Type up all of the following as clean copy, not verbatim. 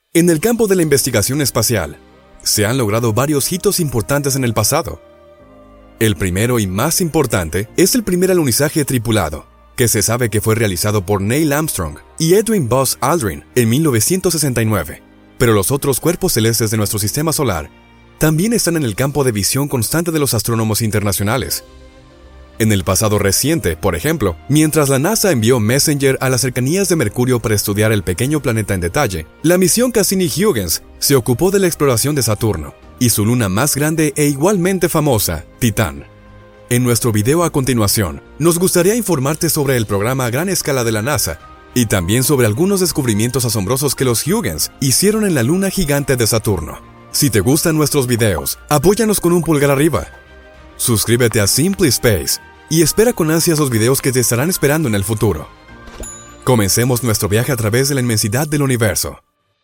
En el campo de la investigación espacial, se han logrado varios hitos importantes en el pasado. El primero y más importante es el primer alunizaje tripulado, que se sabe que fue realizado por Neil Armstrong y Edwin Buzz Aldrin en 1969. Pero los otros cuerpos celestes de nuestro sistema solar también están en el campo de visión constante de los astrónomos internacionales. En el pasado reciente, por ejemplo, mientras la NASA envió Messenger a las cercanías de Mercurio para estudiar el pequeño planeta en detalle, la misión Cassini-Huygens se ocupó de la exploración de Saturno y su luna más grande e igualmente famosa, Titán. En nuestro video a continuación, nos gustaría informarte sobre el programa a gran escala de la NASA y también sobre algunos descubrimientos asombrosos que los Huygens hicieron en la luna gigante de Saturno. Si te gustan nuestros videos, apóyanos con un pulgar arriba. Suscríbete a Simply Space y espera con ansias los videos que te estarán esperando en el futuro. Comencemos nuestro viaje a través de la inmensidad del universo.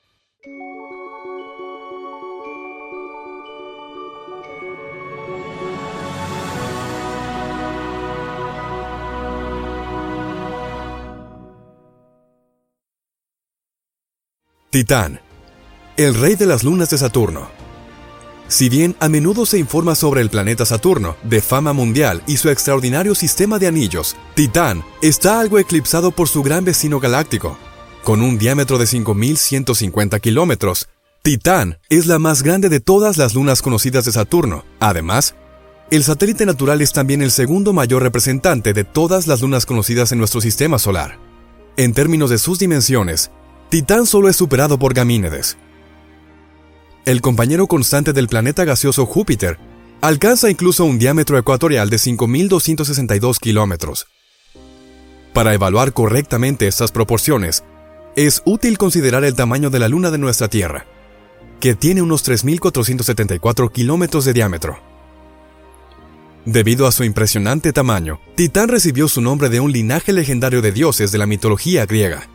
Titán, el rey de las lunas de Saturno. Si bien a menudo se informa sobre el planeta Saturno, de fama mundial y su extraordinario sistema de anillos, Titán está algo eclipsado por su gran vecino galáctico. Con un diámetro de 5.150 kilómetros, Titán es la más grande de todas las lunas conocidas de Saturno. Además, el satélite natural es también el segundo mayor representante de todas las lunas conocidas en nuestro sistema solar. En términos de sus dimensiones, Titán solo es superado por Ganímedes. El compañero constante del planeta gaseoso Júpiter alcanza incluso un diámetro ecuatorial de 5.262 kilómetros. Para evaluar correctamente estas proporciones, es útil considerar el tamaño de la luna de nuestra Tierra, que tiene unos 3.474 kilómetros de diámetro. Debido a su impresionante tamaño, Titán recibió su nombre de un linaje legendario de dioses de la mitología griega.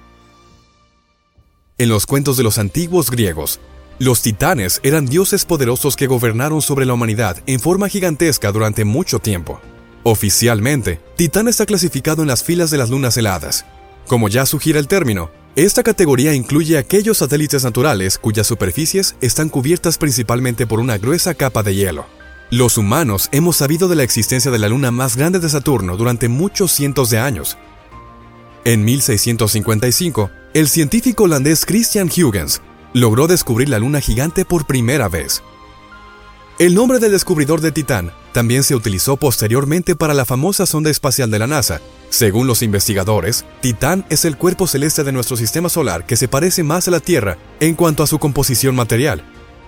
En los cuentos de los antiguos griegos, los titanes eran dioses poderosos que gobernaron sobre la humanidad en forma gigantesca durante mucho tiempo. Oficialmente, Titán está clasificado en las filas de las lunas heladas. Como ya sugiere el término, esta categoría incluye aquellos satélites naturales cuyas superficies están cubiertas principalmente por una gruesa capa de hielo. Los humanos hemos sabido de la existencia de la luna más grande de Saturno durante muchos cientos de años. En 1655, el científico holandés Christian Huygens logró descubrir la luna gigante por primera vez. El nombre del descubridor de Titán también se utilizó posteriormente para la famosa sonda espacial de la NASA. Según los investigadores, Titán es el cuerpo celeste de nuestro sistema solar que se parece más a la Tierra en cuanto a su composición material.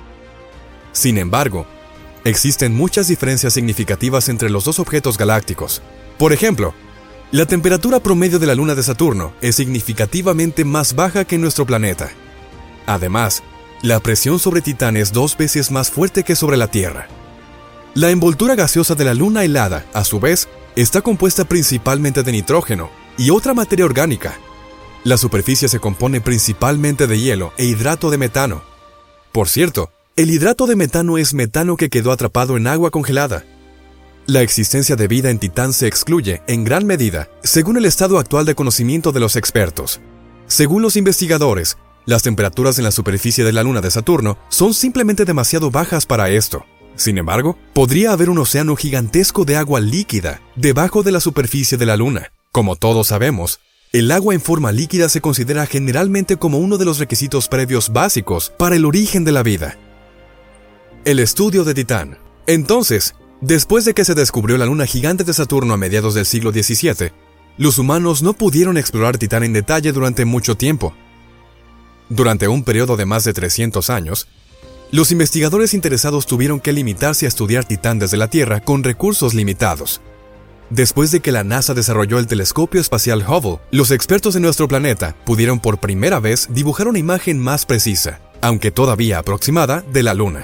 Sin embargo, existen muchas diferencias significativas entre los dos objetos galácticos. Por ejemplo, la temperatura promedio de la luna de Saturno es significativamente más baja que en nuestro planeta. Además, la presión sobre Titán es 2 veces más fuerte que sobre la Tierra. La envoltura gaseosa de la luna helada, a su vez, está compuesta principalmente de nitrógeno y otra materia orgánica. La superficie se compone principalmente de hielo e hidrato de metano. Por cierto, el hidrato de metano es metano que quedó atrapado en agua congelada. La existencia de vida en Titán se excluye, en gran medida, según el estado actual de conocimiento de los expertos. Según los investigadores, las temperaturas en la superficie de la luna de Saturno son simplemente demasiado bajas para esto. Sin embargo, podría haber un océano gigantesco de agua líquida debajo de la superficie de la luna. Como todos sabemos, el agua en forma líquida se considera generalmente como uno de los requisitos previos básicos para el origen de la vida. El estudio de Titán. Entonces, después de que se descubrió la luna gigante de Saturno a mediados del siglo XVII, los humanos no pudieron explorar Titán en detalle durante mucho tiempo. Durante un periodo de más de 300 años, los investigadores interesados tuvieron que limitarse a estudiar Titán desde la Tierra con recursos limitados. Después de que la NASA desarrolló el telescopio espacial Hubble, los expertos de nuestro planeta pudieron por primera vez dibujar una imagen más precisa, aunque todavía aproximada, de la Luna.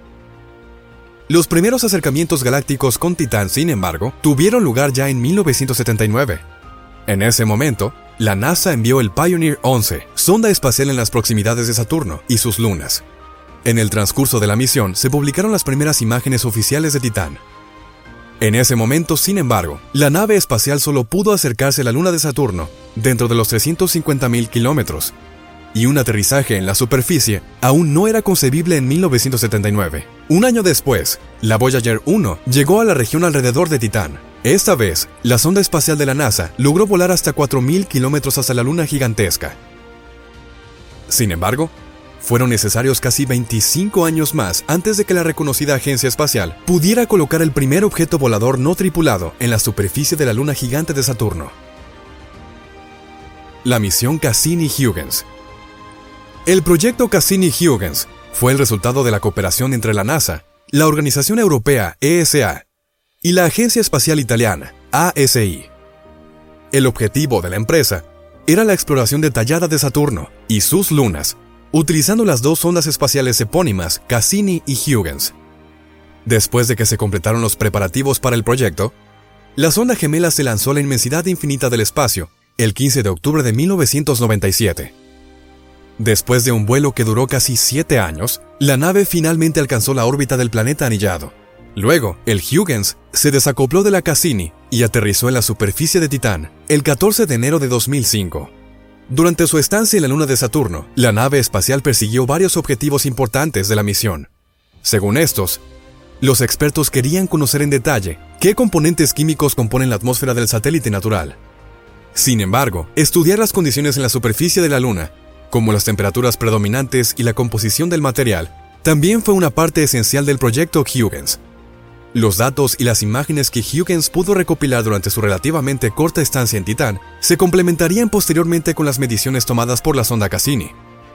Los primeros acercamientos galácticos con Titán, sin embargo, tuvieron lugar ya en 1979. En ese momento, la NASA envió el Pioneer 11, sonda espacial en las proximidades de Saturno y sus lunas. En el transcurso de la misión se publicaron las primeras imágenes oficiales de Titán. En ese momento, sin embargo, la nave espacial solo pudo acercarse a la luna de Saturno dentro de los 350.000 kilómetros. y un aterrizaje en la superficie aún no era concebible en 1979. Un año después, la Voyager 1 llegó a la región alrededor de Titán. Esta vez, la sonda espacial de la NASA logró volar hasta 4.000 kilómetros hasta la luna gigantesca. Sin embargo, fueron necesarios casi 25 años más antes de que la reconocida agencia espacial pudiera colocar el primer objeto volador no tripulado en la superficie de la luna gigante de Saturno. La misión Cassini-Huygens. El proyecto Cassini-Huygens fue el resultado de la cooperación entre la NASA, la Organización Europea ESA y la Agencia Espacial Italiana ASI. El objetivo de la empresa era la exploración detallada de Saturno y sus lunas, utilizando las dos sondas espaciales epónimas Cassini y Huygens. Después de que se completaron los preparativos para el proyecto, la sonda gemela se lanzó a la inmensidad infinita del espacio el 15 de octubre de 1997. Después de un vuelo que duró casi 7 años, la nave finalmente alcanzó la órbita del planeta anillado. Luego, el Huygens se desacopló de la Cassini y aterrizó en la superficie de Titán el 14 de enero de 2005. Durante su estancia en la luna de Saturno, la nave espacial persiguió varios objetivos importantes de la misión. Según estos, los expertos querían conocer en detalle qué componentes químicos componen la atmósfera del satélite natural. Sin embargo, estudiar las condiciones en la superficie de la luna, como las temperaturas predominantes y la composición del material, también fue una parte esencial del proyecto Huygens. Los datos y las imágenes que Huygens pudo recopilar durante su relativamente corta estancia en Titán se complementarían posteriormente con las mediciones tomadas por la sonda Cassini.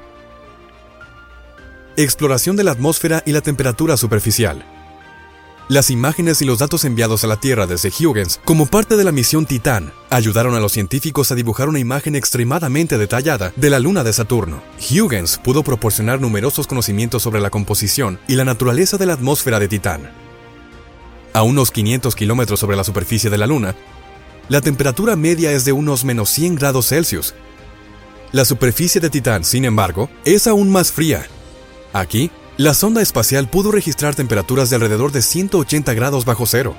Exploración de la atmósfera y la temperatura superficial. Las imágenes y los datos enviados a la Tierra desde Huygens como parte de la misión Titán ayudaron a los científicos a dibujar una imagen extremadamente detallada de la luna de Saturno. Huygens pudo proporcionar numerosos conocimientos sobre la composición y la naturaleza de la atmósfera de Titán. A unos 500 kilómetros sobre la superficie de la luna, la temperatura media es de unos menos 100 grados Celsius. La superficie de Titán, sin embargo, es aún más fría. Aquí, la sonda espacial pudo registrar temperaturas de alrededor de 180 grados bajo cero.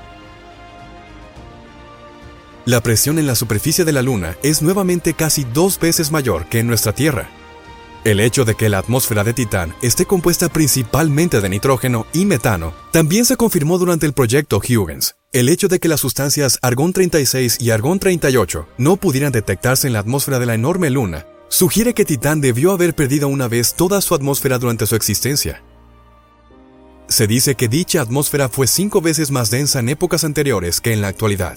La presión en la superficie de la Luna es nuevamente casi 2 veces mayor que en nuestra Tierra. El hecho de que la atmósfera de Titán esté compuesta principalmente de nitrógeno y metano también se confirmó durante el proyecto Huygens. El hecho de que las sustancias argón-36 y argón-38 no pudieran detectarse en la atmósfera de la enorme Luna sugiere que Titán debió haber perdido una vez toda su atmósfera durante su existencia. Se dice que dicha atmósfera fue 5 veces más densa en épocas anteriores que en la actualidad.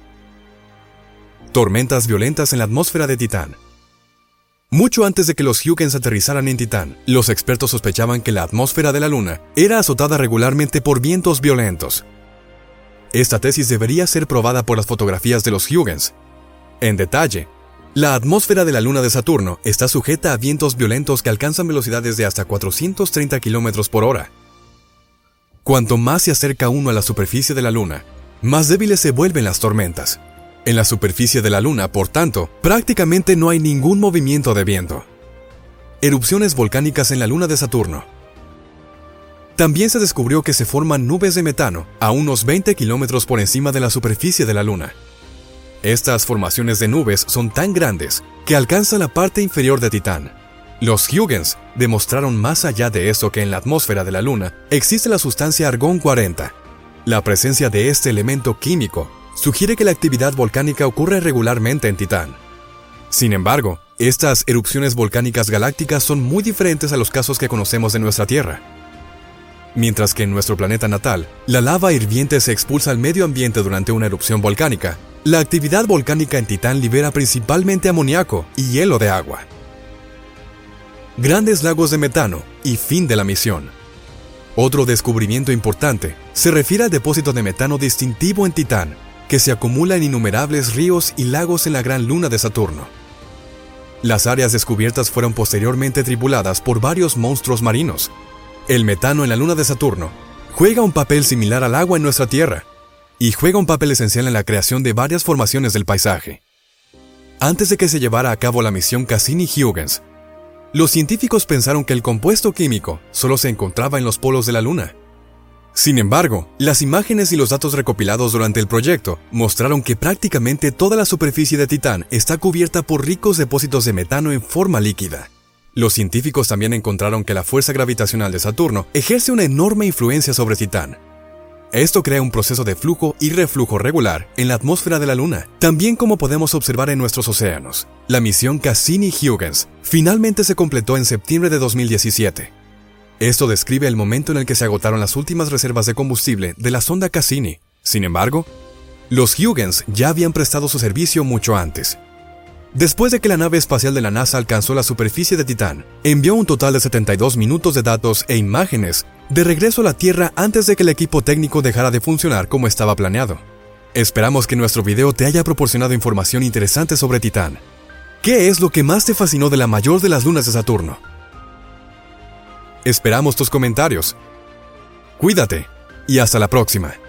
Tormentas violentas en la atmósfera de Titán. Mucho antes de que los Huygens aterrizaran en Titán, los expertos sospechaban que la atmósfera de la Luna era azotada regularmente por vientos violentos. Esta tesis debería ser probada por las fotografías de los Huygens. En detalle, la atmósfera de la luna de Saturno está sujeta a vientos violentos que alcanzan velocidades de hasta 430 km por hora. Cuanto más se acerca uno a la superficie de la luna, más débiles se vuelven las tormentas. En la superficie de la luna, por tanto, prácticamente no hay ningún movimiento de viento. Erupciones volcánicas en la luna de Saturno. También se descubrió que se forman nubes de metano a unos 20 kilómetros por encima de la superficie de la luna. Estas formaciones de nubes son tan grandes que alcanzan la parte inferior de Titán. Los Huygens demostraron más allá de eso que en la atmósfera de la Luna existe la sustancia argón-40. La presencia de este elemento químico sugiere que la actividad volcánica ocurre regularmente en Titán. Sin embargo, estas erupciones volcánicas galácticas son muy diferentes a los casos que conocemos de nuestra Tierra. Mientras que en nuestro planeta natal, la lava hirviente se expulsa al medio ambiente durante una erupción volcánica, la actividad volcánica en Titán libera principalmente amoníaco y hielo de agua. Grandes lagos de metano y fin de la misión. Otro descubrimiento importante se refiere al depósito de metano distintivo en Titán, que se acumula en innumerables ríos y lagos en la gran luna de Saturno. Las áreas descubiertas fueron posteriormente tripuladas por varios monstruos marinos. El metano en la luna de Saturno juega un papel similar al agua en nuestra Tierra, y juega un papel esencial en la creación de varias formaciones del paisaje. Antes de que se llevara a cabo la misión Cassini-Huygens, los científicos pensaron que el compuesto químico solo se encontraba en los polos de la Luna. Sin embargo, las imágenes y los datos recopilados durante el proyecto mostraron que prácticamente toda la superficie de Titán está cubierta por ricos depósitos de metano en forma líquida. Los científicos también encontraron que la fuerza gravitacional de Saturno ejerce una enorme influencia sobre Titán. Esto crea un proceso de flujo y reflujo regular en la atmósfera de la Luna, también como podemos observar en nuestros océanos. La misión Cassini-Huygens finalmente se completó en septiembre de 2017. Esto describe el momento en el que se agotaron las últimas reservas de combustible de la sonda Cassini. Sin embargo, los Huygens ya habían prestado su servicio mucho antes. Después de que la nave espacial de la NASA alcanzó la superficie de Titán, envió un total de 72 minutos de datos e imágenes de regreso a la Tierra antes de que el equipo técnico dejara de funcionar como estaba planeado. Esperamos que nuestro video te haya proporcionado información interesante sobre Titán. ¿Qué es lo que más te fascinó de la mayor de las lunas de Saturno? Esperamos tus comentarios. Cuídate y hasta la próxima.